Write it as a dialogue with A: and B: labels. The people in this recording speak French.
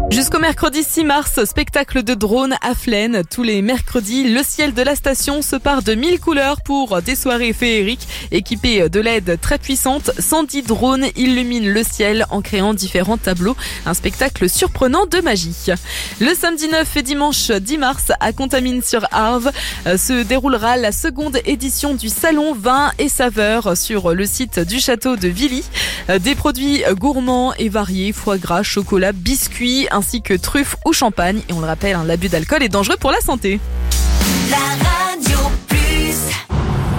A: Jusqu'au mercredi 6 mars, spectacle de drones à Flaine. Tous les mercredis, le ciel de la station se part de 1000 couleurs pour des soirées féeriques. Équipées de LED très puissantes, 110 drones illuminent le ciel en créant différents tableaux. Un spectacle surprenant de magie. Le samedi 9 et dimanche 10 mars, à Contamine-sur-Arve, se déroulera la seconde édition du Salon Vin et Saveurs sur le site du château de Villy. Des produits gourmands et variés, foie gras, chocolat, biscuits, ainsi que truffes ou champagne. Et on le rappelle, l'abus d'alcool est dangereux pour la santé.